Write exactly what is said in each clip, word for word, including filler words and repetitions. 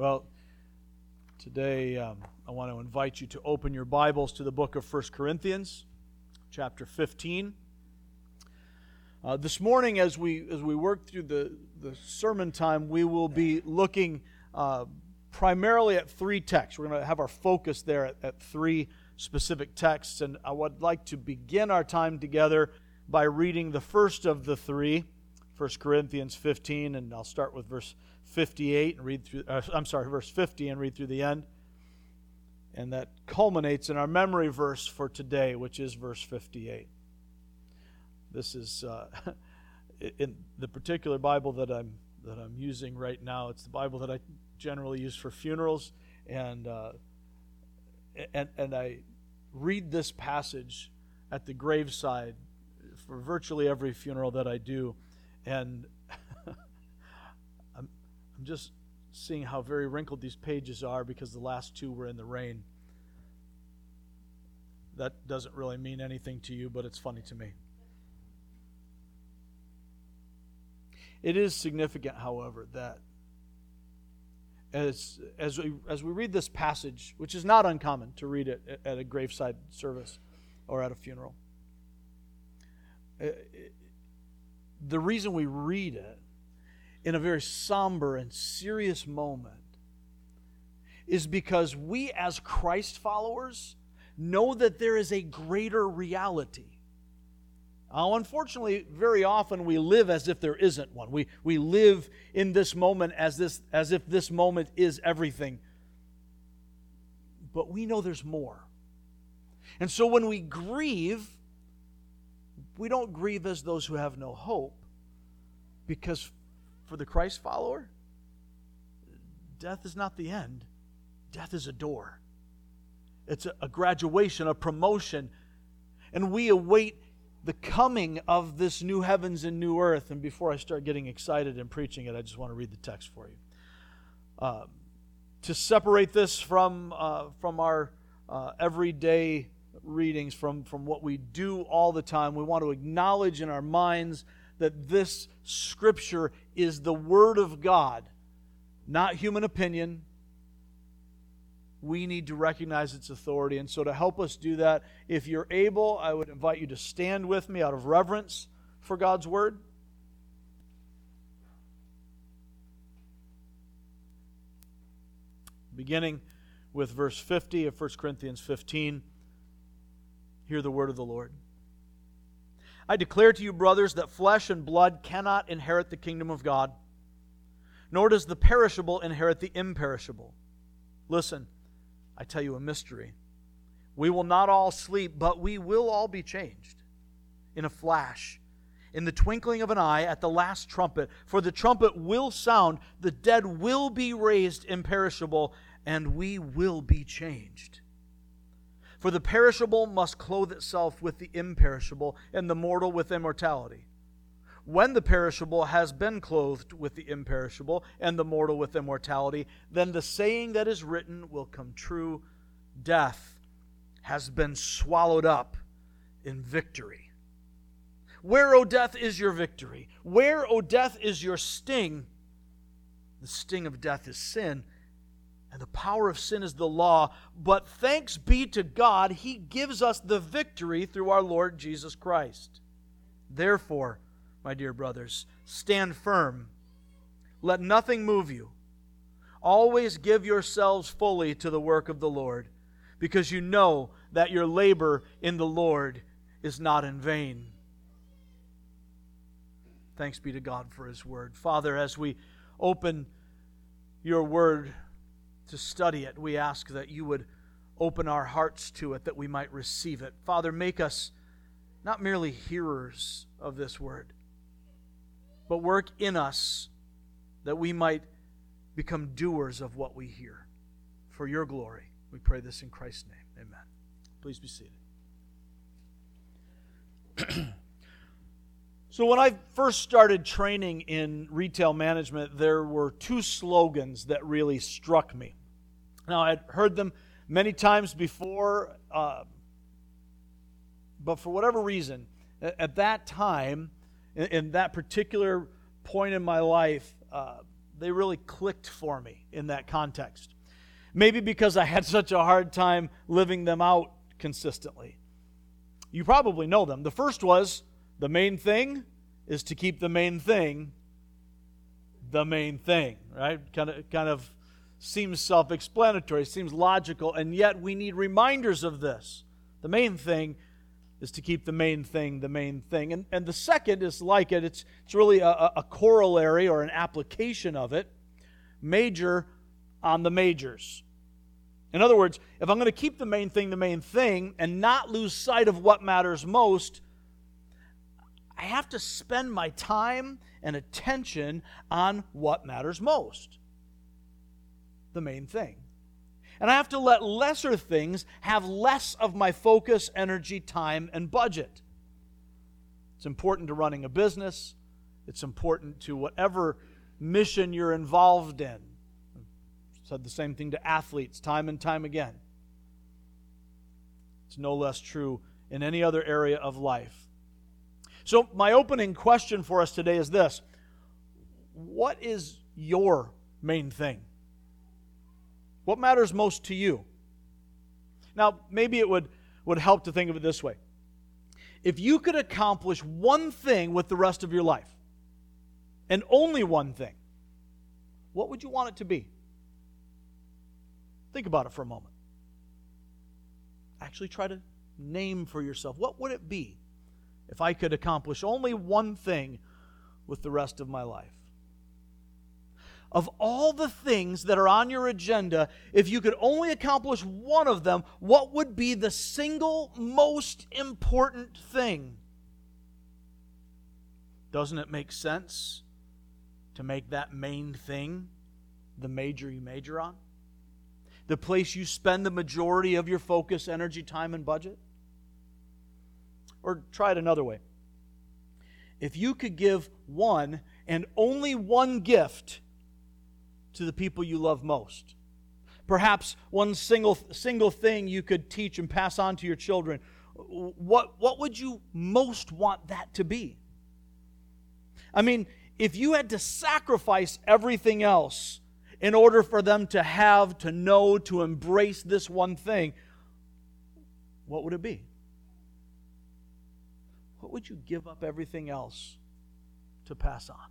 Well, today um, I want to invite you to open your Bibles to the book of First Corinthians, chapter fifteen. Uh, this morning, as we as we work through the, the sermon time, we will be looking uh, primarily at three texts. We're going to have our focus there at, at three specific texts, and I would like to begin our time together by reading the first of the three, First Corinthians fifteen, and I'll start with verse fifty-eight and read through. Uh, I'm sorry, verse fifty and read through the end, and that culminates in our memory verse for today, which is verse fifty-eight. This is uh, in the particular Bible that I'm that I'm using right now. It's the Bible that I generally use for funerals, and uh, and and I read this passage at the graveside for virtually every funeral that I do, and I'm I'm just seeing how very wrinkled these pages are because the last two were in the rain. That doesn't really mean anything to you, but it's funny to me. It is significant, however, that as as we as we read this passage, which is not uncommon to read it at a graveside service or at a funeral, the reason we read it in a very somber and serious moment is because we as Christ followers know that there is a greater reality. Now, unfortunately, very often we live as if there isn't one. We we live in this moment as this as if this moment is everything. But we know there's more. And so when we grieve, we don't grieve as those who have no hope, because for the Christ follower, death is not the end. Death is a door. It's a, a graduation, a promotion, and we await the coming of this new heavens and new earth. And before I start getting excited and preaching it, I just want to read the text for you. Uh, to separate this from uh, from our uh, everyday readings, from, from what we do all the time, we want to acknowledge in our minds that this Scripture is the Word of God, not human opinion. We need to recognize its authority. And so to help us do that, if you're able, I would invite you to stand with me out of reverence for God's Word. Beginning with verse fifty of First Corinthians fifteen, hear the word of the Lord. I declare to you, brothers, that flesh and blood cannot inherit the kingdom of God, nor does the perishable inherit the imperishable. Listen, I tell you a mystery. We will not all sleep, but we will all be changed in a flash, in the twinkling of an eye, at the last trumpet. For the trumpet will sound, the dead will be raised imperishable, and we will be changed. For the perishable must clothe itself with the imperishable, and the mortal with immortality. When the perishable has been clothed with the imperishable, and the mortal with immortality, then the saying that is written will come true: death has been swallowed up in victory. Where, O death, is your victory? Where, O death, is your sting? The sting of death is sin, and the power of sin is the law. But thanks be to God, He gives us the victory through our Lord Jesus Christ. Therefore, my dear brothers, stand firm. Let nothing move you. Always give yourselves fully to the work of the Lord, because you know that your labor in the Lord is not in vain. Thanks be to God for His Word. Father, as we open your Word to study it, we ask that you would open our hearts to it, that we might receive it. Father, make us not merely hearers of this Word, but work in us that we might become doers of what we hear. For your glory, we pray this in Christ's name. Amen. Please be seated. So when I first started training in retail management, there were two slogans that really struck me. Now, I'd heard them many times before, uh, but for whatever reason, at, at that time, in, in that particular point in my life, uh, they really clicked for me in that context. Maybe because I had such a hard time living them out consistently. You probably know them. The first was, the main thing is to keep the main thing the main thing, right? Kind of, kind of seems self-explanatory, seems logical, and yet we need reminders of this. The main thing is to keep the main thing the main thing. And, and the second is like it. It's, it's really a, a corollary or an application of it. Major on the majors. In other words, if I'm going to keep the main thing the main thing and not lose sight of what matters most, I have to spend my time and attention on what matters most. The main thing. And I have to let lesser things have less of my focus, energy, time, and budget. It's important to running a business. It's important to whatever mission you're involved in. I've said the same thing to athletes time and time again. It's no less true in any other area of life. So my opening question for us today is this. What is your main thing? What matters most to you? Now, maybe it would, would help to think of it this way. If you could accomplish one thing with the rest of your life, and only one thing, what would you want it to be? Think about it for a moment. Actually try to name for yourself. What would it be if I could accomplish only one thing with the rest of my life? Of all the things that are on your agenda, if you could only accomplish one of them, what would be the single most important thing? Doesn't it make sense to make that main thing the major you major on? The place you spend the majority of your focus, energy, time, and budget? Or try it another way. If you could give one and only one gift to the people you love most, perhaps one single single thing you could teach and pass on to your children, what, what would you most want that to be? I mean, if you had to sacrifice everything else in order for them to have, to know, to embrace this one thing, what would it be? What would you give up everything else to pass on?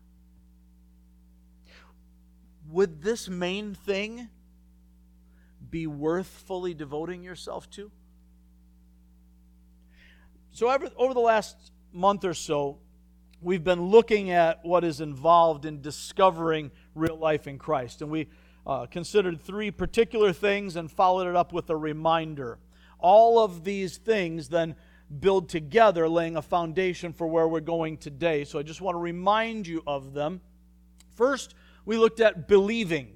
Would this main thing be worth fully devoting yourself to? So over, over the last month or so, we've been looking at what is involved in discovering real life in Christ. And we uh, considered three particular things and followed it up with a reminder. All of these things then build together, laying a foundation for where we're going today. So I just want to remind you of them. First, we looked at believing.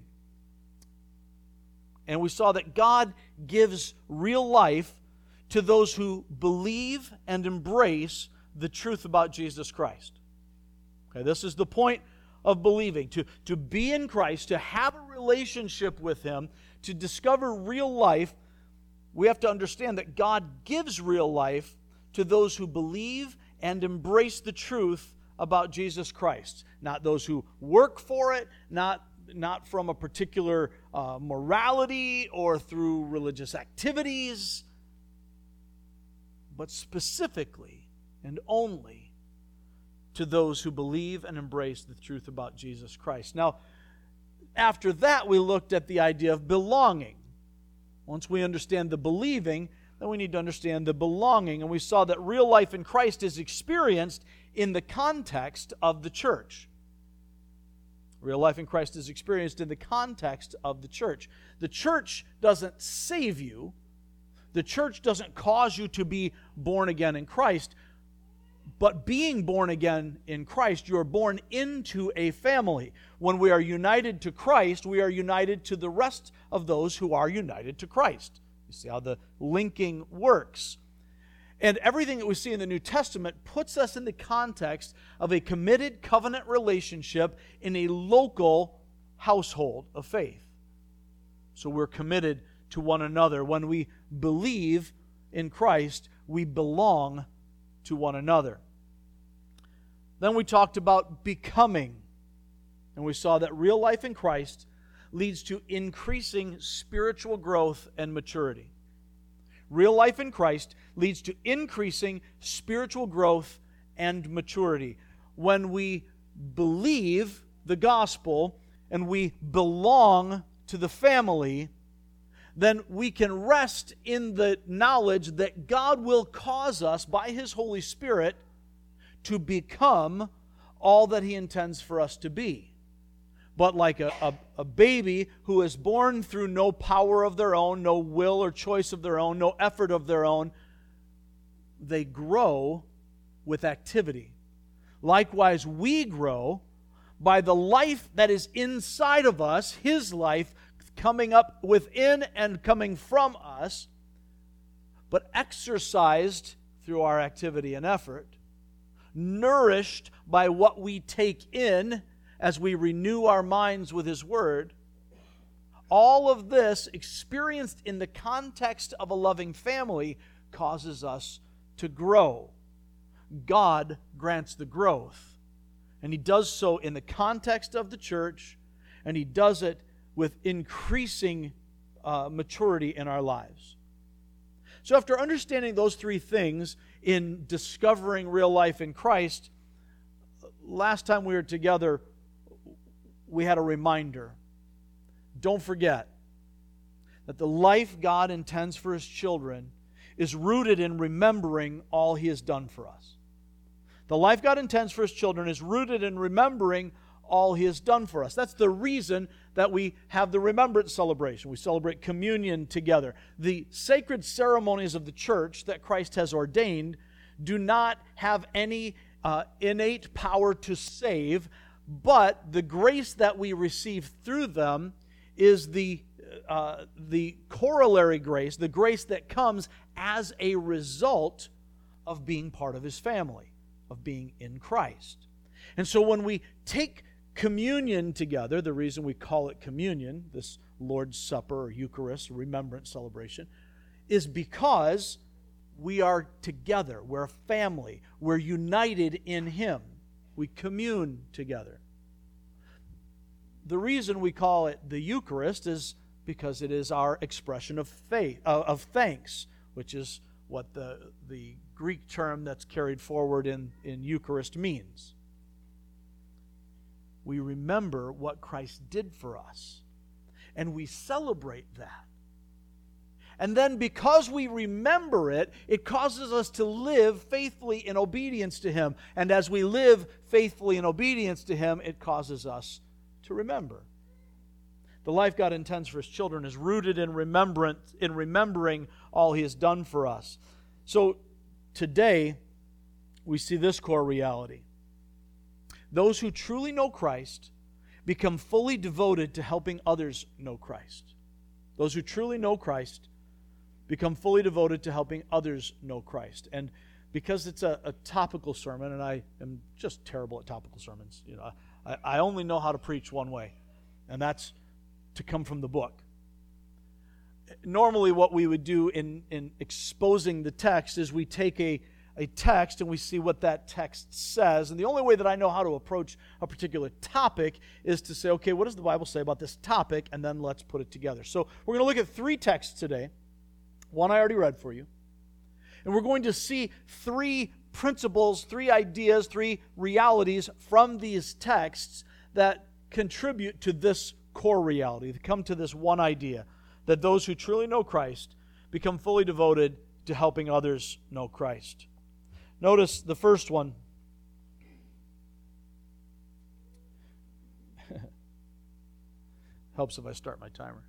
And we saw that God gives real life to those who believe and embrace the truth about Jesus Christ. Okay, this is the point of believing. To, to be in Christ, to have a relationship with Him, to discover real life, we have to understand that God gives real life to those who believe and embrace the truth about Jesus Christ. Not those who work for it, not, not from a particular uh, morality or through religious activities, but specifically and only to those who believe and embrace the truth about Jesus Christ. Now, after that, we looked at the idea of belonging. Once we understand the believing, then we need to understand the belonging. And we saw that real life in Christ is experienced in the context of the church. Real life in Christ is experienced in the context of the church. The church doesn't save you. The church doesn't cause you to be born again in Christ. But being born again in Christ, you are born into a family. When we are united to Christ, we are united to the rest of those who are united to Christ. You see how the linking works. And everything that we see in the New Testament puts us in the context of a committed covenant relationship in a local household of faith. So we're committed to one another. When we believe in Christ, we belong to one another. Then we talked about becoming. And we saw that real life in Christ leads to increasing spiritual growth and maturity. Real life in Christ leads to increasing spiritual growth and maturity. When we believe the gospel and we belong to the family, then we can rest in the knowledge that God will cause us by His Holy Spirit to become all that He intends for us to be. But like a, a, a baby who is born through no power of their own, no will or choice of their own, no effort of their own, they grow with activity. Likewise, we grow by the life that is inside of us, His life coming up within and coming from us, but exercised through our activity and effort, nourished by what we take in as we renew our minds with His Word. All of this, experienced in the context of a loving family, causes us to grow. God grants the growth. And He does so in the context of the church, and He does it with increasing uh, maturity in our lives. So after understanding those three things in discovering real life in Christ, last time we were together, we had a reminder. Don't forget that the life God intends for His children is rooted in remembering all He has done for us. The life God intends for His children is rooted in remembering all He has done for us. That's the reason that we have the remembrance celebration. We celebrate communion together. The sacred ceremonies of the church that Christ has ordained do not have any uh, innate power to save, but the grace that we receive through them is the, uh, the corollary grace, the grace that comes as a result of being part of His family, of being in Christ. And so when we take communion together, the reason we call it communion, this Lord's Supper or Eucharist, remembrance celebration, is because we are together. We're a family. We're united in Him. We commune together. The reason we call it the Eucharist is because it is our expression of faith, uh, of thanks, which is what the, the Greek term that's carried forward in, in Eucharist means. We remember what Christ did for us, and we celebrate that. And then because we remember it, it causes us to live faithfully in obedience to Him. And as we live faithfully in obedience to Him, it causes us to remember. The life God intends for His children is rooted in remembrance, in remembering all He has done for us. So today, we see this core reality. Those who truly know Christ become fully devoted to helping others know Christ. Those who truly know Christ become fully devoted to helping others know Christ. And because it's a, a topical sermon, and I am just terrible at topical sermons, you know, I, I only know how to preach one way, and that's to come from the book. Normally what we would do in, in exposing the text is we take a a text and we see what that text says. And the only way that I know how to approach a particular topic is to say, okay, what does the Bible say about this topic? And then let's put it together. So we're going to look at three texts today. One I already read for you. And we're going to see three principles, three ideas, three realities from these texts that contribute to this core reality, to come to this one idea, that those who truly know Christ become fully devoted to helping others know Christ. Notice the first one. Helps if I start my timer.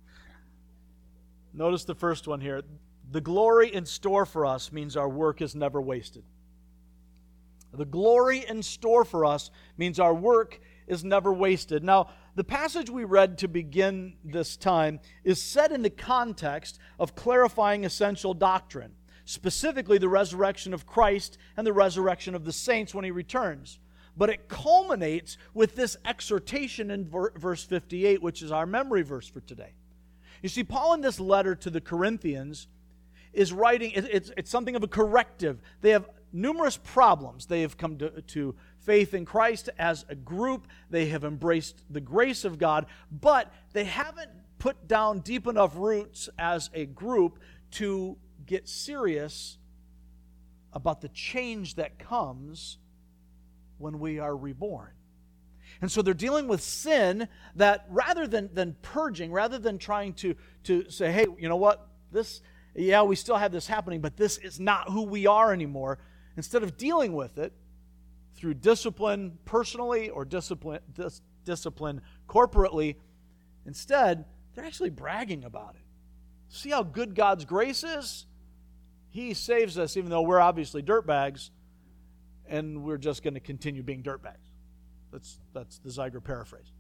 Notice the first one here. The glory in store for us means our work is never wasted. The glory in store for us means our work is never wasted. Now, the passage we read to begin this time is set in the context of clarifying essential doctrine, specifically the resurrection of Christ and the resurrection of the saints when He returns. But it culminates with this exhortation in verse fifty-eight, which is our memory verse for today. You see, Paul in this letter to the Corinthians is writing, it, it's, it's something of a corrective. They have numerous problems. They have come to, to faith in Christ as a group. They have embraced the grace of God, but they haven't put down deep enough roots as a group to get serious about the change that comes when we are reborn. And so they're dealing with sin that rather than, than purging, rather than trying to, to say, hey, you know what, this, yeah, we still have this happening, but this is not who we are anymore. Instead of dealing with it through discipline personally or discipline, dis, discipline corporately, instead, they're actually bragging about it. See how good God's grace is? He saves us even though we're obviously dirtbags, and we're just going to continue being dirtbags. That's, that's the Zeiger paraphrase.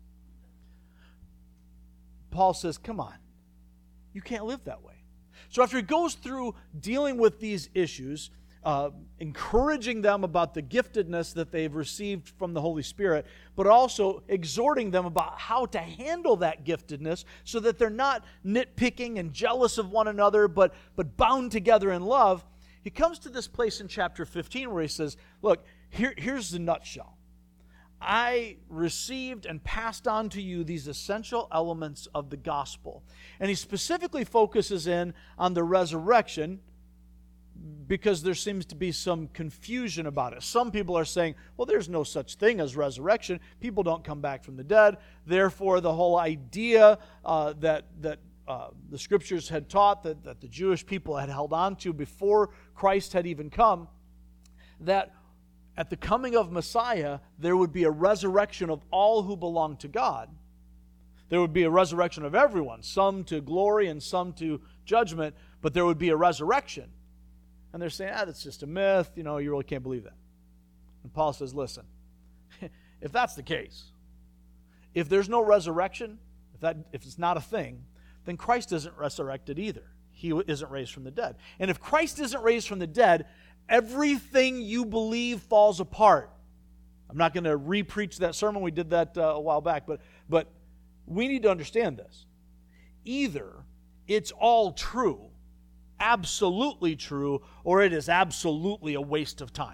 Paul says, come on, you can't live that way. So after he goes through dealing with these issues, uh, encouraging them about the giftedness that they've received from the Holy Spirit, but also exhorting them about how to handle that giftedness so that they're not nitpicking and jealous of one another, but, but bound together in love, he comes to this place in chapter fifteen where he says, look, here, here's the nutshell. I received and passed on to you these essential elements of the gospel. And he specifically focuses in on the resurrection because there seems to be some confusion about it. Some people are saying, well, there's no such thing as resurrection. People don't come back from the dead. Therefore, the whole idea uh, that, that uh, the Scriptures had taught, that, that the Jewish people had held on to before Christ had even come, that at the coming of Messiah, there would be a resurrection of all who belong to God. There would be a resurrection of everyone, some to glory and some to judgment, but there would be a resurrection. And they're saying, ah, that's just a myth, you know, you really can't believe that. And Paul says, listen, if that's the case, if there's no resurrection, if that if it's not a thing, then Christ isn't resurrected either. He isn't raised from the dead. And if Christ isn't raised from the dead, everything you believe falls apart. I'm not going to re-preach that sermon. We did that uh, a while back. But, but we need to understand this. Either it's all true, absolutely true, or it is absolutely a waste of time.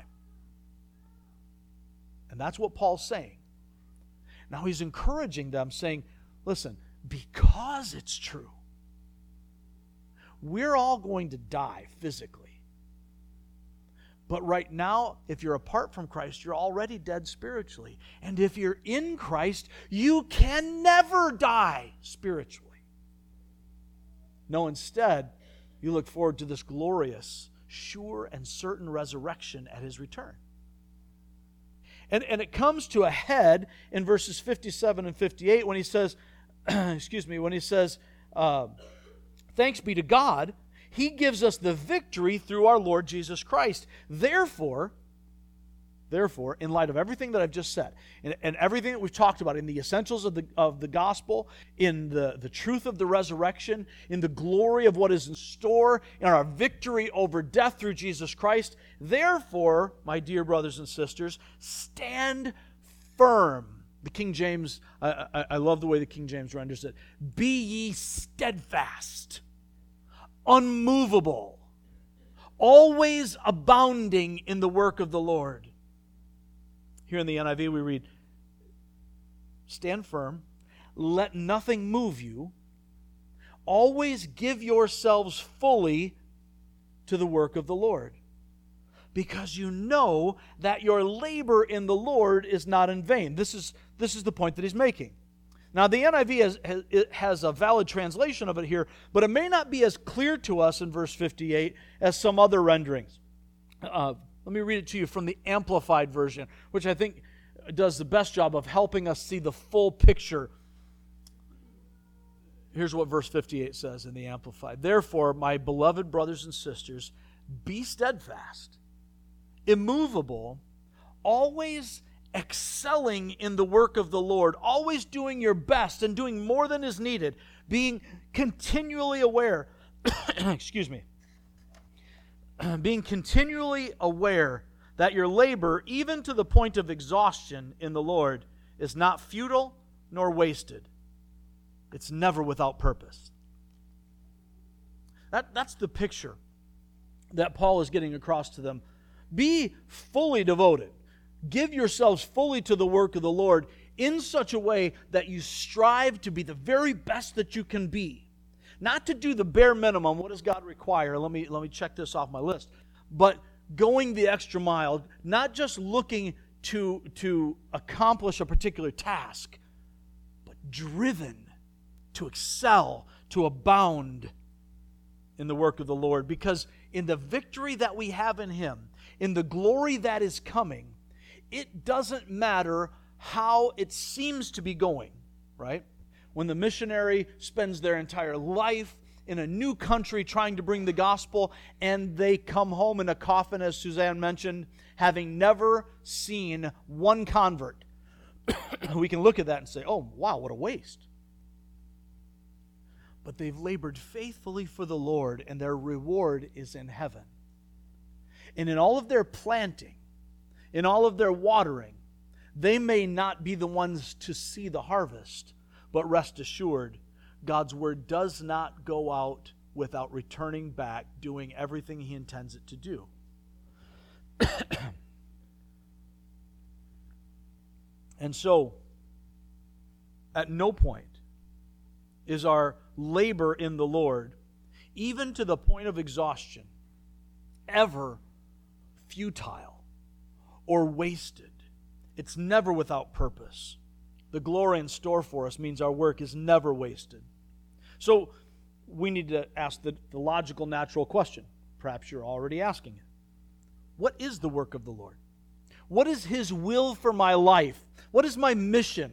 And that's what Paul's saying. Now he's encouraging them, saying, listen, because it's true, we're all going to die physically. But right now, if you're apart from Christ, you're already dead spiritually. And if you're in Christ, you can never die spiritually. No, instead, you look forward to this glorious, sure, and certain resurrection at His return. And, and it comes to a head in verses fifty-seven and fifty-eight when he says, excuse me, when he says, uh, thanks be to God, He gives us the victory through our Lord Jesus Christ. Therefore, therefore, in light of everything that I've just said, and, and everything that we've talked about in the essentials of the, of the gospel, in the, the truth of the resurrection, in the glory of what is in store, in our victory over death through Jesus Christ, therefore, my dear brothers and sisters, stand firm. The King James, I, I, I love the way the King James renders it. Be ye steadfast, unmovable, always abounding in the work of the Lord. Here in the N I V we read, stand firm, let nothing move you, always give yourselves fully to the work of the Lord, because you know that your labor in the Lord is not in vain. This is, this is the point that he's making. Now, the N I V has, has, it has a valid translation of it here, but it may not be as clear to us in verse fifty-eight as some other renderings. Uh, let me read it to you from the Amplified Version, which I think does the best job of helping us see the full picture. Here's what verse fifty-eight says in the Amplified. Therefore, my beloved brothers and sisters, be steadfast, immovable, always excelling in the work of the Lord, always doing your best and doing more than is needed, being continually aware, excuse me, being continually aware that your labor, even to the point of exhaustion in the Lord, is not futile nor wasted. It's never without purpose. That, that's the picture that Paul is getting across to them. Be fully devoted. Give yourselves fully to the work of the Lord in such a way that you strive to be the very best that you can be. Not to do the bare minimum. What does God require? Let me, let me check this off my list. But going the extra mile, not just looking to, to accomplish a particular task, but driven to excel, to abound in the work of the Lord. Because in the victory that we have in Him, in the glory that is coming, it doesn't matter how it seems to be going, right? When the missionary spends their entire life in a new country trying to bring the gospel, and they come home in a coffin, as Suzanne mentioned, having never seen one convert, we can look at that and say, oh, wow, what a waste. But they've labored faithfully for the Lord, and their reward is in heaven. And in all of their planting, in all of their watering, they may not be the ones to see the harvest, but rest assured, God's word does not go out without returning back, doing everything He intends it to do. And so, at no point is our labor in the Lord, even to the point of exhaustion, ever futile or wasted. It's never without purpose. The glory in store for us means our work is never wasted. So we need to ask the, the logical, natural question. Perhaps you're already asking it. What is the work of the Lord? What is His will for my life? What is my mission?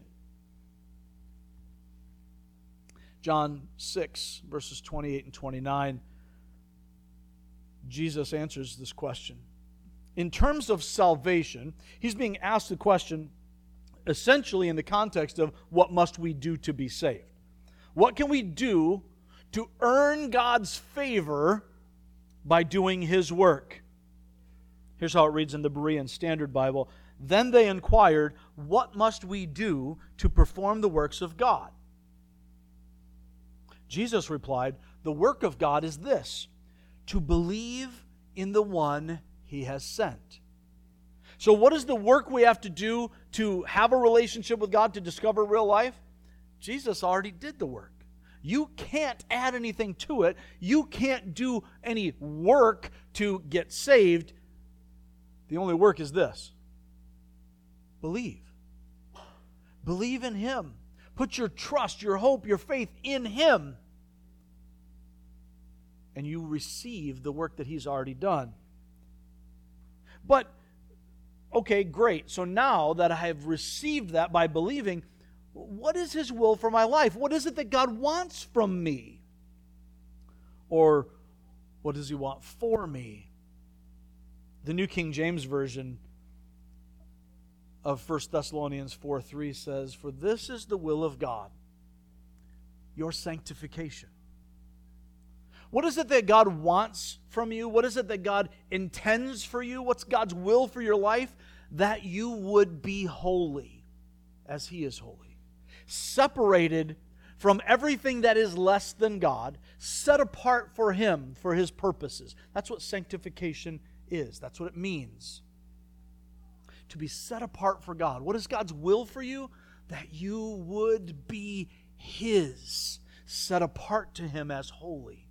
John six, verses twenty-eight and twenty-nine, Jesus answers this question. In terms of salvation, He's being asked the question essentially in the context of what must we do to be saved? What can we do to earn God's favor by doing His work? Here's how it reads in the Berean Standard Bible. Then they inquired, what must we do to perform the works of God? Jesus replied, the work of God is this, to believe in the one He has sent. So what is the work we have to do to have a relationship with God, to discover real life? Jesus already did the work. You can't add anything to it. You can't do any work to get saved. The only work is this. Believe. Believe in Him. Put your trust, your hope, your faith in Him. And you receive the work that He's already done. But, okay, great. So now that I have received that by believing, what is His will for my life? What is it that God wants from me? Or what does He want for me? The New King James Version of First Thessalonians four three says, for this is the will of God, your sanctification. What is it that God wants from you? What is it that God intends for you? What's God's will for your life? That you would be holy as He is holy. Separated from everything that is less than God, set apart for Him, for His purposes. That's what sanctification is. That's what it means. To be set apart for God. What is God's will for you? That you would be His, set apart to Him as holy.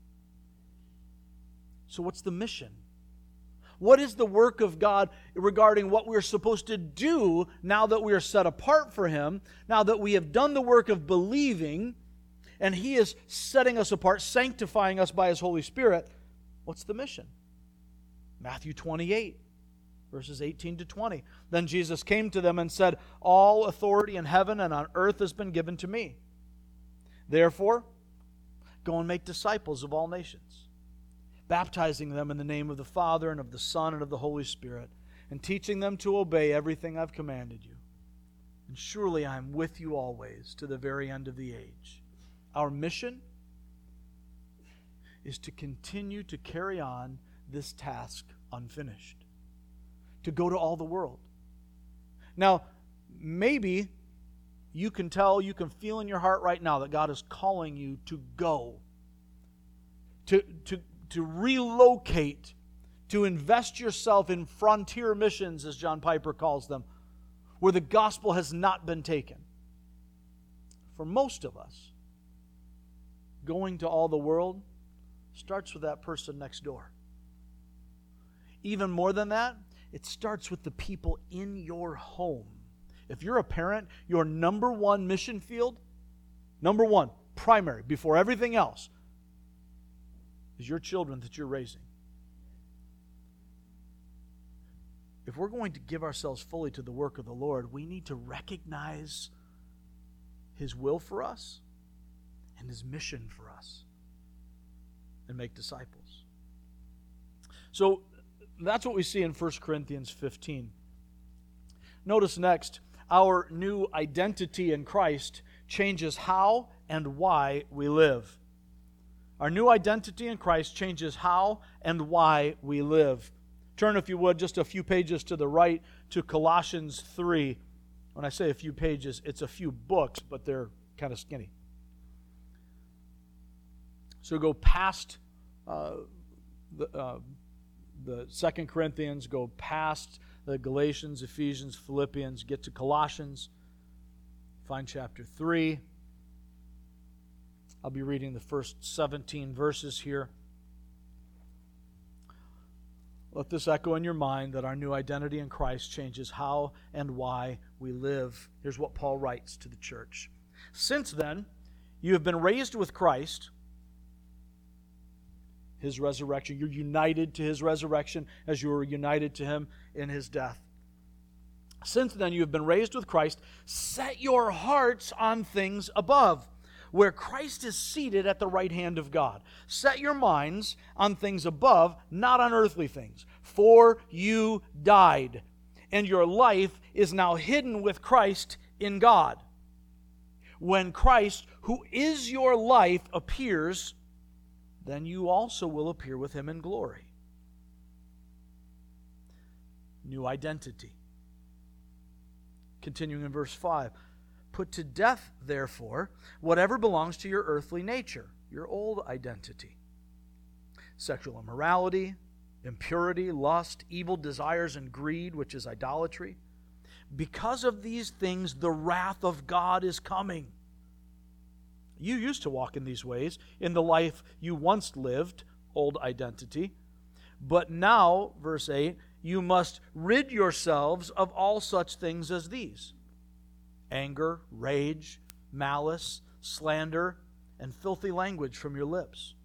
So what's the mission? What is the work of God regarding what we're supposed to do now that we are set apart for Him, now that we have done the work of believing, and He is setting us apart, sanctifying us by His Holy Spirit? What's the mission? Matthew twenty-eight, verses eighteen to twenty. Then Jesus came to them and said, all authority in heaven and on earth has been given to me. Therefore, go and make disciples of all nations, baptizing them in the name of the Father and of the Son and of the Holy Spirit, and teaching them to obey everything I've commanded you. And surely I am with you always to the very end of the age. Our mission is to continue to carry on this task unfinished, to go to all the world. Now, maybe you can tell, you can feel in your heart right now that God is calling you to go, to, to, to relocate to invest yourself in frontier missions, as John Piper calls them, where the gospel has not been taken. For most of us, going to all the world starts with that person next door. Even more than that, it starts with the people in your home. If you're a parent, your number one mission field, number one, primary, before everything else, is your children that you're raising. If we're going to give ourselves fully to the work of the Lord, we need to recognize His will for us and His mission for us and make disciples. So that's what we see in First Corinthians fifteen. Notice next, our new identity in Christ changes how and why we live. Our new identity in Christ changes how and why we live. Turn, if you would, just a few pages to the right to Colossians three. When I say a few pages, it's a few books, but they're kind of skinny. So go past uh, the, uh, the Second Corinthians, go past the Galatians, Ephesians, Philippians, get to Colossians, find chapter three. I'll be reading the first seventeen verses here. Let this echo in your mind that our new identity in Christ changes how and why we live. Here's what Paul writes to the church. Since then, you have been raised with Christ, His resurrection. You're united to His resurrection as you were united to Him in His death. Since then, you have been raised with Christ. Set your hearts on things above, where Christ is seated at the right hand of God. Set your minds on things above, not on earthly things. For you died, and your life is now hidden with Christ in God. When Christ, who is your life, appears, then you also will appear with Him in glory. New identity. Continuing in verse five. Put to death, therefore, whatever belongs to your earthly nature, your old identity. Sexual immorality, impurity, lust, evil desires, and greed, which is idolatry. Because of these things, the wrath of God is coming. You used to walk in these ways in the life you once lived, old identity. But now, verse eight, you must rid yourselves of all such things as these: anger, rage, malice, slander, and filthy language from your lips.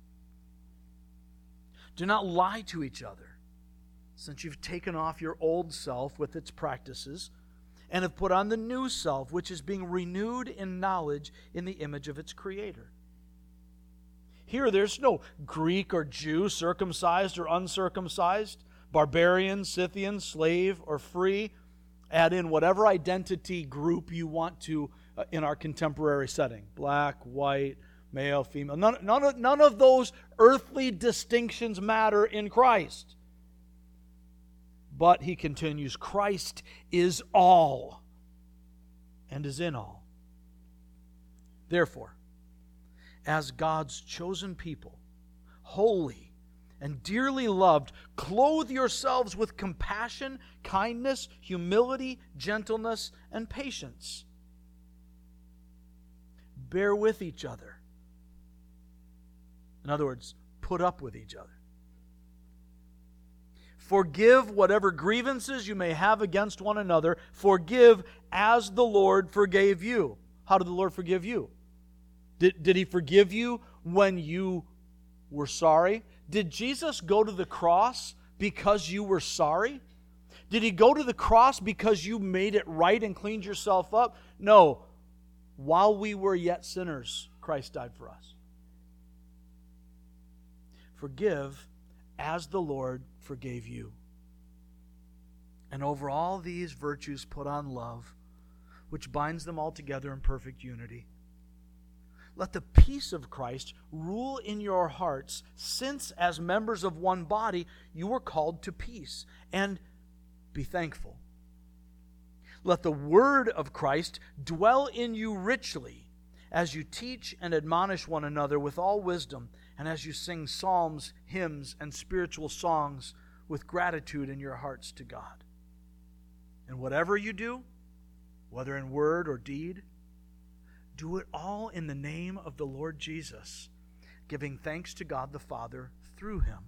Do not lie to each other, since you've taken off your old self with its practices and have put on the new self, which is being renewed in knowledge in the image of its Creator. Here, there's no Greek or Jew, circumcised or uncircumcised, barbarian, Scythian, slave or free. Add in whatever identity group you want to uh, in our contemporary setting. Black, white, male, female. None, none, of, none of those earthly distinctions matter in Christ. But he continues, Christ is all and is in all. Therefore, as God's chosen people, holy and dearly loved, clothe yourselves with compassion, kindness, humility, gentleness, and patience. Bear with each other. In other words, put up with each other. Forgive whatever grievances you may have against one another. Forgive as the Lord forgave you. How did the Lord forgive you? Did, did He forgive you when you were sorry? Did Jesus go to the cross because you were sorry? Did He go to the cross because you made it right and cleaned yourself up? No. While we were yet sinners, Christ died for us. Forgive as the Lord forgave you. And over all these virtues put on love, which binds them all together in perfect unity. Let the peace of Christ rule in your hearts, since as members of one body you were called to peace, and be thankful. Let the word of Christ dwell in you richly, as you teach and admonish one another with all wisdom, and as you sing psalms, hymns, and spiritual songs with gratitude in your hearts to God. And whatever you do, whether in word or deed, do it all in the name of the Lord Jesus, giving thanks to God the Father through him.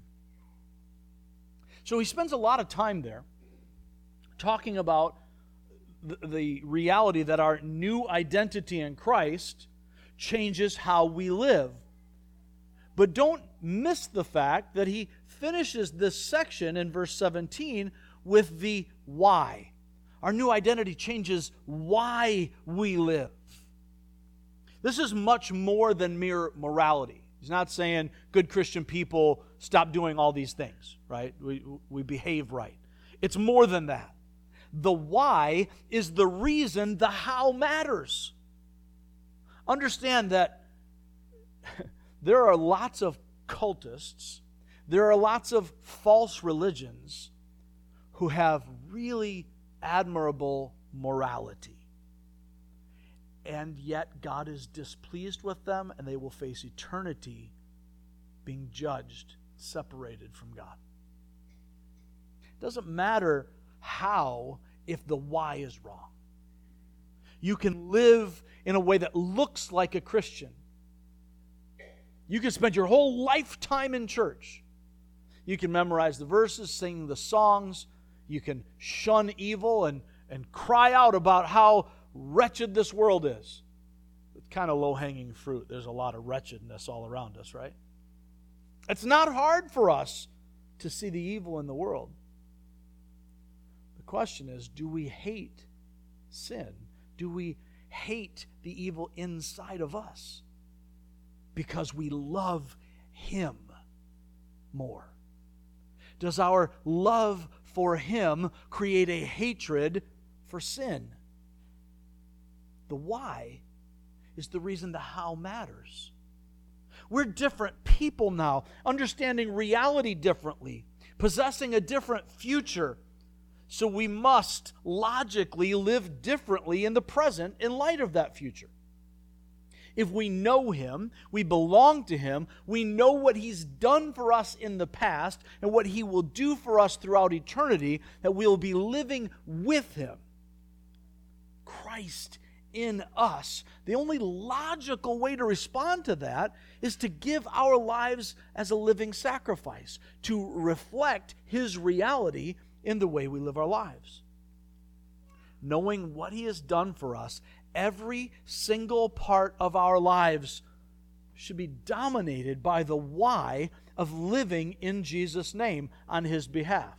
So he spends a lot of time there talking about the, the reality that our new identity in Christ changes how we live. But don't miss the fact that he finishes this section in verse seventeen with the why. Our new identity changes why we live. This is much more than mere morality. He's not saying good Christian people stop doing all these things, right? We, we behave right. It's more than that. The why is the reason the how matters. Understand that there are lots of cultists, there are lots of false religions who have really admirable morality. And yet God is displeased with them, and they will face eternity being judged, separated from God. It doesn't matter how if the why is wrong. You can live in a way that looks like a Christian. You can spend your whole lifetime in church. You can memorize the verses, sing the songs. You can shun evil and, and cry out about how wretched this world is. It's kind of low-hanging fruit. There's a lot of wretchedness all around us, right? It's not hard for us to see the evil in the world. The question is, do we hate sin? Do we hate the evil inside of us because we love him more? Does our love for him create a hatred for sin? The why is the reason the how matters. We're different people now, understanding reality differently, possessing a different future. So we must logically live differently in the present in light of that future. If we know him, we belong to him, we know what he's done for us in the past and what he will do for us throughout eternity, that we'll be living with him. Christ in us. The only logical way to respond to that is to give our lives as a living sacrifice, to reflect his reality in the way we live our lives. Knowing what he has done for us, every single part of our lives should be dominated by the why of living in Jesus' name on his behalf.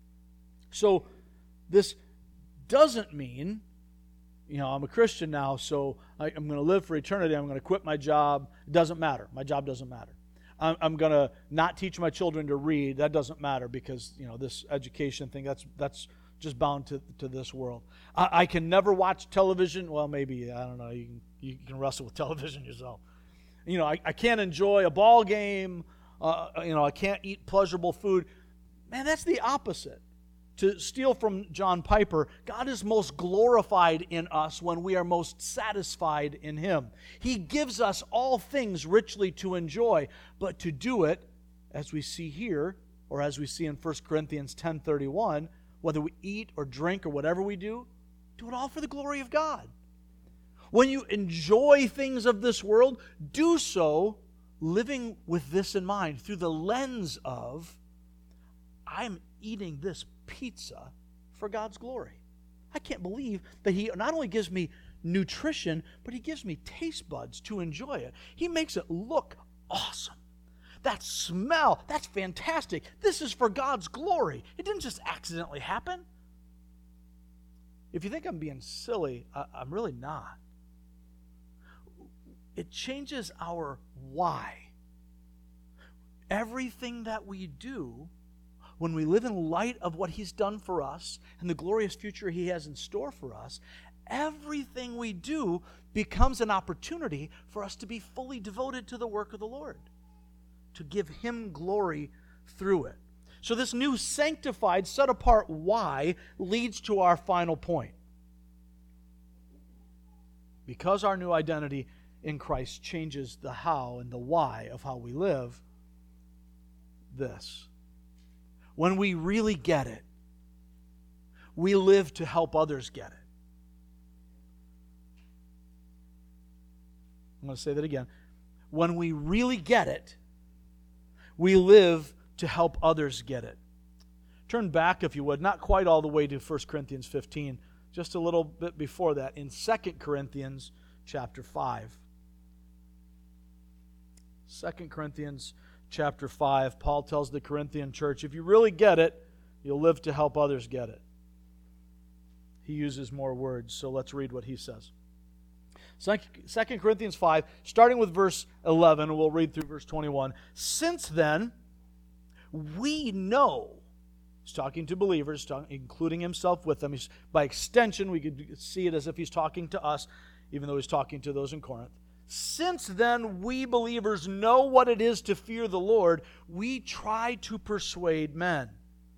So this doesn't mean, you know, I'm a Christian now, so I, I'm going to live for eternity. I'm going to quit my job. It doesn't matter. My job doesn't matter. I'm, I'm going to not teach my children to read. That doesn't matter because, you know, this education thing, that's that's just bound to, to this world. I, I can never watch television. Well, maybe, I don't know, you can, you can wrestle with television yourself. You know, I, I can't enjoy a ball game. Uh, you know, I can't eat pleasurable food. Man, that's the opposite. To steal from John Piper, God is most glorified in us when we are most satisfied in him. He gives us all things richly to enjoy, but to do it, as we see here, or as we see in First Corinthians ten thirty-one, whether we eat or drink or whatever we do, do it all for the glory of God. When you enjoy things of this world, do so living with this in mind, through the lens of, I'm eating this pizza for God's glory. I can't believe that he not only gives me nutrition, but he gives me taste buds to enjoy it. He makes it look awesome. That smell, that's fantastic. This is for God's glory. It didn't just accidentally happen. If you think I'm being silly, I, I'm really not. It changes our why. Everything that we do, when we live in light of what he's done for us and the glorious future he has in store for us, everything we do becomes an opportunity for us to be fully devoted to the work of the Lord, to give him glory through it. So this new sanctified, set-apart why leads to our final point. Because our new identity in Christ changes the how and the why of how we live, this. when we really get it, we live to help others get it. I'm going to say that again. When we really get it, we live to help others get it. Turn back, if you would, not quite all the way to First Corinthians fifteen, just a little bit before that, in Second Corinthians chapter five. Second Corinthians chapter five, Paul tells the Corinthian church, if you really get it, you'll live to help others get it. He uses more words, so let's read what he says. Second Corinthians five, starting with verse eleven, and we'll read through verse twenty-one. Since then, we know, he's talking to believers, including himself with them. He's, by extension, we could see it as if he's talking to us, even though he's talking to those in Corinth. Since then, we believers know what it is to fear the Lord, we try to persuade men.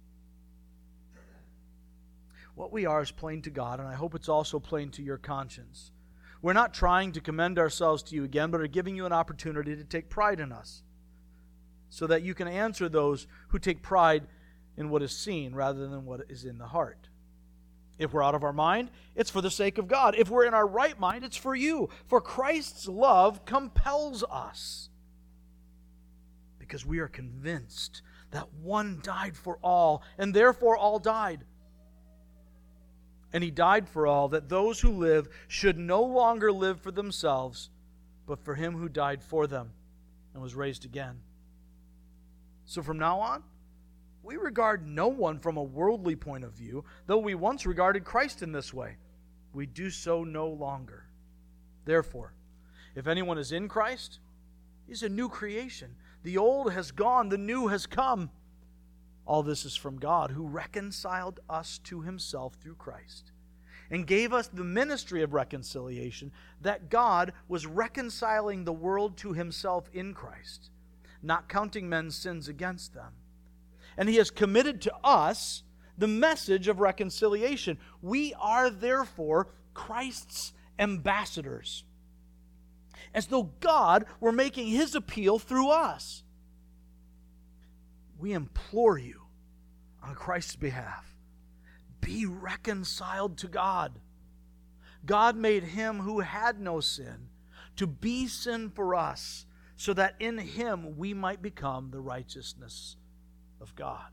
What we are is plain to God, and I hope it's also plain to your conscience. We're not trying to commend ourselves to you again, but are giving you an opportunity to take pride in us, so that you can answer those who take pride in what is seen rather than what is in the heart. If we're out of our mind, it's for the sake of God. If we're in our right mind, it's for you. For Christ's love compels us, because we are convinced that one died for all, and therefore all died. And he died for all, that those who live should no longer live for themselves, but for him who died for them and was raised again. So from now on, we regard no one from a worldly point of view, though we once regarded Christ in this way. We do so no longer. Therefore, if anyone is in Christ, he's a new creation. The old has gone, the new has come. All this is from God, who reconciled us to himself through Christ, and gave us the ministry of reconciliation, that God was reconciling the world to himself in Christ, not counting men's sins against them. And he has committed to us the message of reconciliation. We are therefore Christ's ambassadors, as though God were making his appeal through us. We implore you on Christ's behalf, be reconciled to God. God made him who had no sin to be sin for us, so that in him we might become the righteousness of God.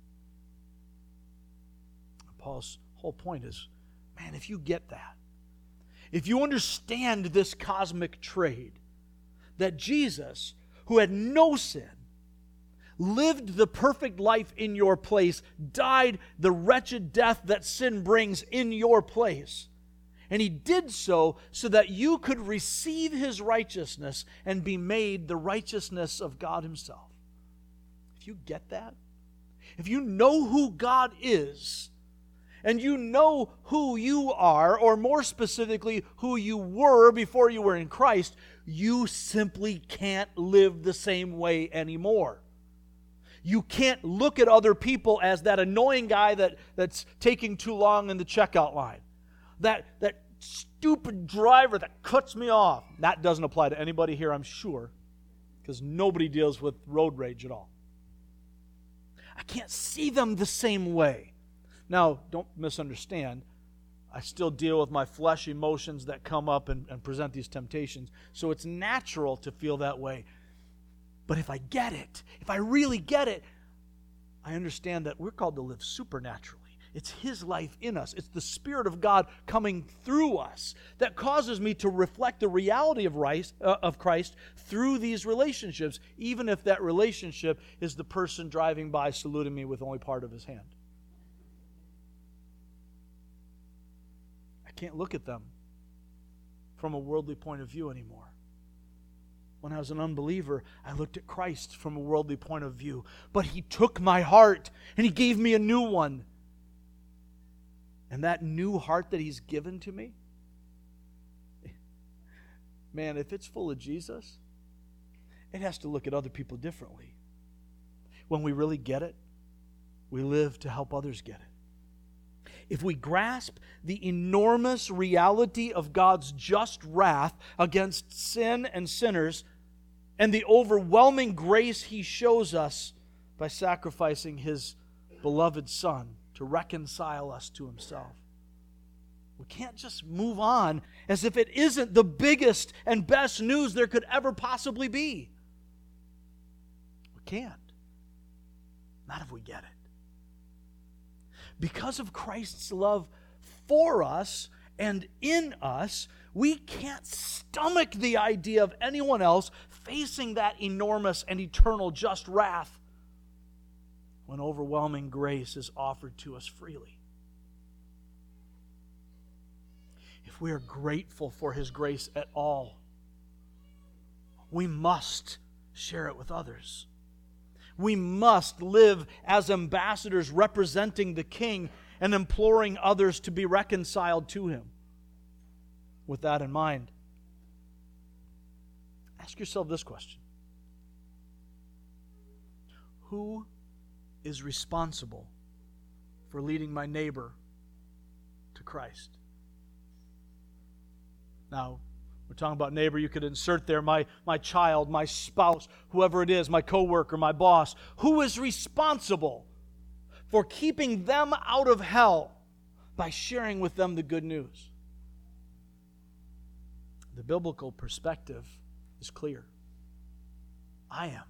Paul's whole point is, man, if you get that, if you understand this cosmic trade, that Jesus, who had no sin, lived the perfect life in your place, died the wretched death that sin brings in your place. And he did so so that you could receive his righteousness and be made the righteousness of God himself. If you get that, if you know who God is, and you know who you are, or more specifically, who you were before you were in Christ, you simply can't live the same way anymore. You can't look at other people as that annoying guy that, that's taking too long in the checkout line. That, that stupid driver that cuts me off. That doesn't apply to anybody here, I'm sure, because nobody deals with road rage at all. I can't see them the same way. Now, don't misunderstand. I still deal with my flesh emotions that come up and, and present these temptations. So it's natural to feel that way. But if I get it, if I really get it, I understand that we're called to live supernaturally. It's his life in us. It's the Spirit of God coming through us that causes me to reflect the reality of Christ, uh, of Christ through these relationships, even if that relationship is the person driving by saluting me with only part of his hand. I can't look at them from a worldly point of view anymore. When I was an unbeliever, I looked at Christ from a worldly point of view. But he took my heart and he gave me a new one. And that new heart that he's given to me, man, if it's full of Jesus, it has to look at other people differently. When we really get it, we live to help others get it. If we grasp the enormous reality of God's just wrath against sin and sinners, and the overwhelming grace he shows us by sacrificing his beloved Son to reconcile us to Himself. We can't just move on as if it isn't the biggest and best news there could ever possibly be. We can't. Not if we get it. Because of Christ's love for us and in us, we can't stomach the idea of anyone else facing that enormous and eternal just wrath when overwhelming grace is offered to us freely. If we are grateful for His grace at all, we must share it with others. We must live as ambassadors representing the King and imploring others to be reconciled to Him. With that in mind, ask yourself this question: who is responsible for leading my neighbor to Christ? Now, we're talking about neighbor. You could insert there my, my child, my spouse, whoever it is, my coworker, my boss. Who is responsible for keeping them out of hell by sharing with them the good news? The biblical perspective is clear. I am.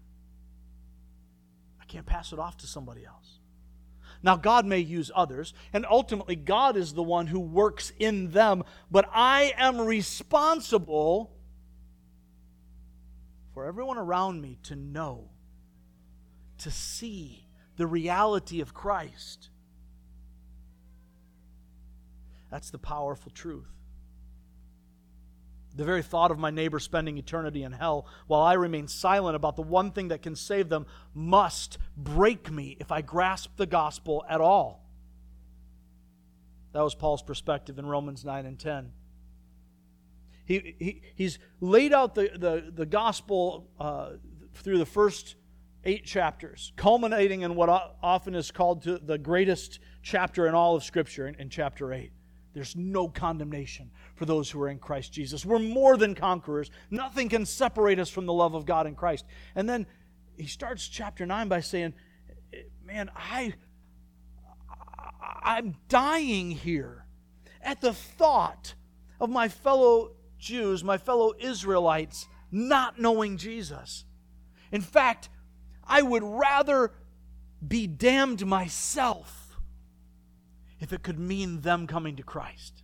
I can't pass it off to somebody else. Now, God may use others, and ultimately God is the one who works in them, but I am responsible for everyone around me to know, to see the reality of Christ. That's the powerful truth. The very thought of my neighbor spending eternity in hell while I remain silent about the one thing that can save them must break me if I grasp the gospel at all. That was Paul's perspective in Romans nine and ten. He, he, he's laid out the, the, the gospel uh, through the first eight chapters, culminating in what often is called to the greatest chapter in all of Scripture, in, in chapter eight. There's no condemnation for those who are in Christ Jesus. We're more than conquerors. Nothing can separate us from the love of God in Christ. And then he starts chapter nine by saying, man, I, I'm dying here at the thought of my fellow Jews, my fellow Israelites, not knowing Jesus. In fact, I would rather be damned myself if it could mean them coming to Christ.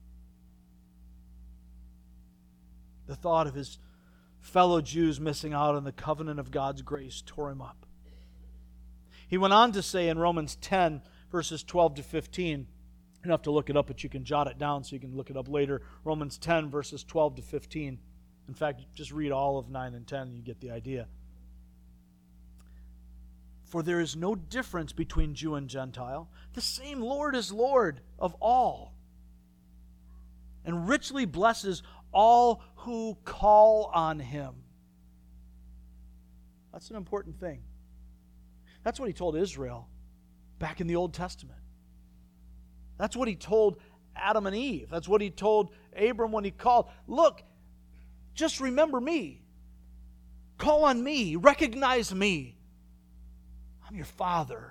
The thought of his fellow Jews missing out on the covenant of God's grace tore him up. He went on to say in Romans ten, verses twelve to fifteen, you don't have to look it up, but you can jot it down so you can look it up later. Romans ten, verses twelve to fifteen. In fact, just read all of nine and ten and you get the idea. For there is no difference between Jew and Gentile. The same Lord is Lord of all, and richly blesses all who call on Him. That's an important thing. That's what He told Israel back in the Old Testament. That's what He told Adam and Eve. That's what He told Abram when He called. Look, just remember me. Call on me. Recognize me. I'm your Father.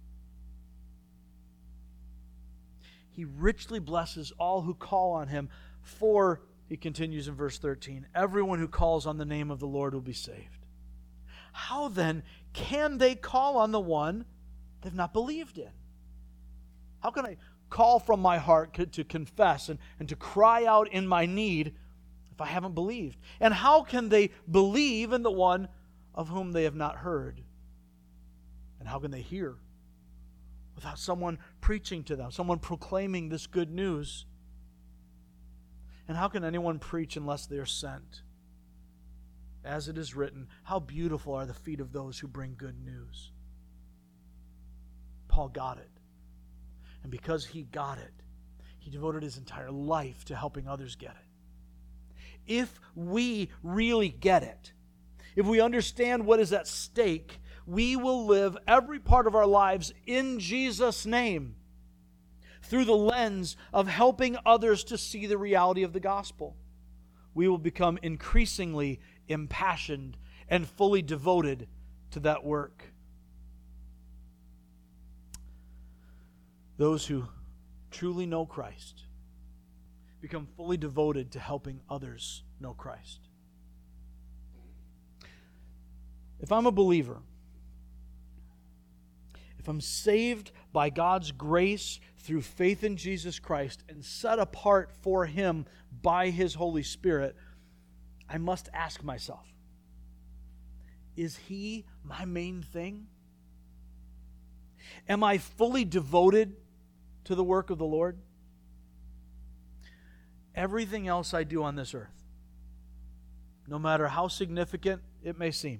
He richly blesses all who call on Him, for, he continues in verse thirteen, everyone who calls on the name of the Lord will be saved. How then can they call on the one they've not believed in? How can I call from my heart to confess and, and to cry out in my need if I haven't believed? And how can they believe in the one of whom they have not heard? And how can they hear without someone preaching to them, someone proclaiming this good news? And how can anyone preach unless they are sent? As it is written, how beautiful are the feet of those who bring good news. Paul got it. And because he got it, he devoted his entire life to helping others get it. If we really get it, if we understand what is at stake, we will live every part of our lives in Jesus' name through the lens of helping others to see the reality of the gospel. We will become increasingly impassioned and fully devoted to that work. those who truly know Christ become fully devoted to helping others know Christ. If I'm a believer, if I'm saved by God's grace through faith in Jesus Christ and set apart for Him by His Holy Spirit, I must ask myself, is He my main thing? Am I fully devoted to the work of the Lord? Everything else I do on this earth, no matter how significant it may seem,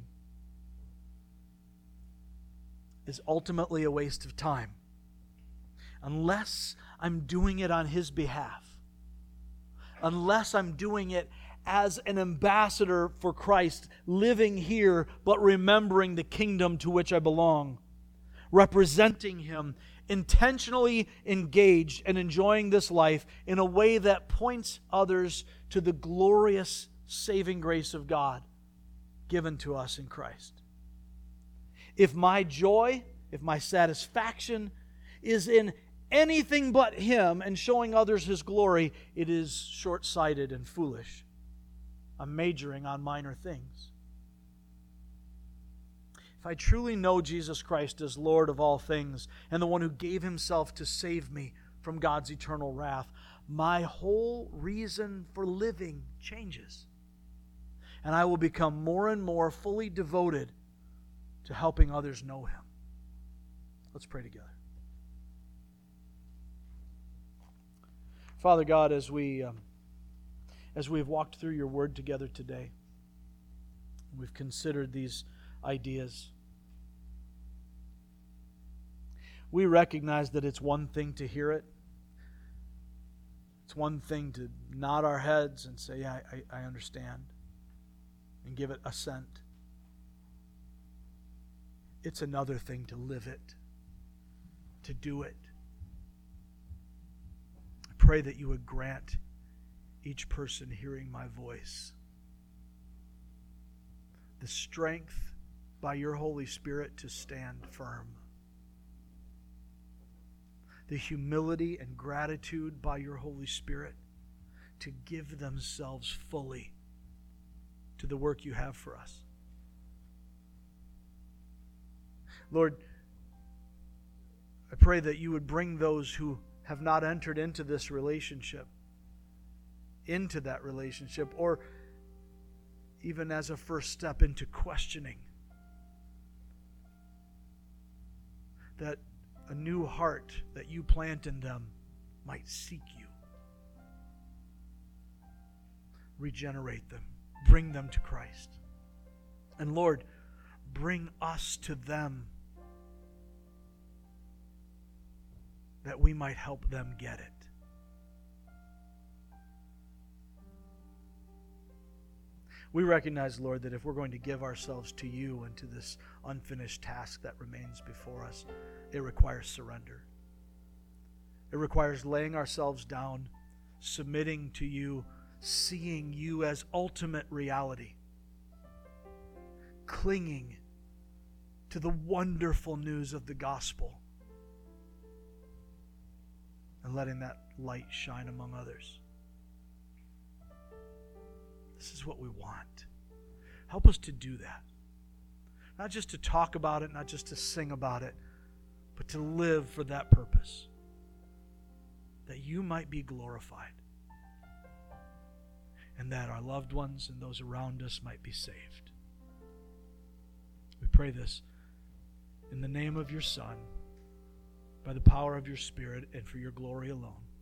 is ultimately a waste of time unless I'm doing it on His behalf, unless I'm doing it as an ambassador for Christ, living here but remembering the kingdom to which I belong, representing Him, intentionally engaged and enjoying this life in a way that points others to the glorious saving grace of God given to us in Christ. If my joy, if my satisfaction is in anything but Him and showing others His glory, it is short-sighted and foolish. I'm majoring on minor things. If I truly know Jesus Christ as Lord of all things and the one who gave Himself to save me from God's eternal wrath, my whole reason for living changes. And I will become more and more fully devoted to helping others know Him. Let's pray together. Father God, as we um, as we've walked through your word together today, we've considered these ideas. We recognize that it's one thing to hear it. It's one thing to nod our heads and say, yeah, I, I understand, and give it assent. It's another thing to live it, to do it. I pray that you would grant each person hearing my voice the strength by your Holy Spirit to stand firm, the humility and gratitude by your Holy Spirit to give themselves fully to the work you have for us. Lord, I pray that you would bring those who have not entered into this relationship into that relationship, or even as a first step into questioning, that a new heart that you plant in them might seek you. Regenerate them. Bring them to Christ. And Lord, bring us to them that we might help them get it. We recognize, Lord, that if we're going to give ourselves to you and to this unfinished task that remains before us, it requires surrender. It requires laying ourselves down, submitting to you, seeing you as ultimate reality, clinging to the wonderful news of the gospel, and letting that light shine among others. This is what we want. Help us to do that. Not just to talk about it, not just to sing about it, but to live for that purpose. That you might be glorified. And that our loved ones and those around us might be saved. We pray this in the name of your Son, by the power of your Spirit, and for your glory alone.